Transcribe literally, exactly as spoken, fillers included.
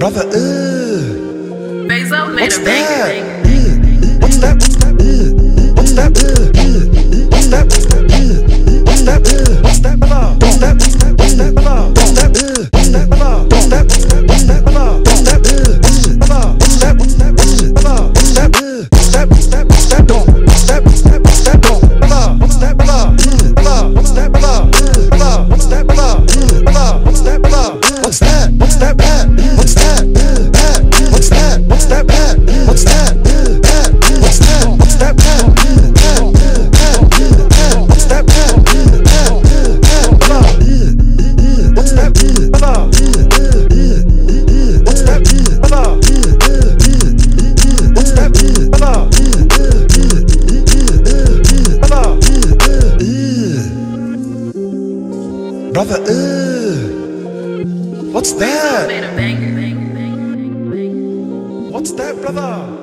Brother, uh, Bezo made what's a that? banger. Uh, what's that? What's that? Uh, what's that? Uh, what's that? What's that? Uh, what's that? Uh, what's that? Brother? What's that? What's that? What's that? Brother? What's that? Uh, what's that? Brother? What's that? What's that? What's that? Brother? What's that? Uh, brother? What's that? What's that? What's that? Brother? What's that? Uh, what's that? What's that? What's that? Don't. What's that? What's that? What's that? Don't. Brother? What's that? Brother? Uh, brother? What's that? Brother? Uh, brother? What's that? Brother? Uh, brother? What's that? Brother? What's that? What's that? Bad? What's that? Uh, bad? What's that? What's that? Bad? What's that? Uh, bad? What's that? What's that? Bad? Uh, bad? Uh, bad? Uh, bad? What's that? Bad? Uh, bad? Uh, bad? Brother? Uh, uh, what's that? Uh, brother? Uh, uh, uh, what's that? Uh, brother? Uh, uh, uh, what's that? Uh, brother? Uh, uh, uh, brother? Uh, uh, brother, uh, what's Bezo that? made a banger. What's that, brother?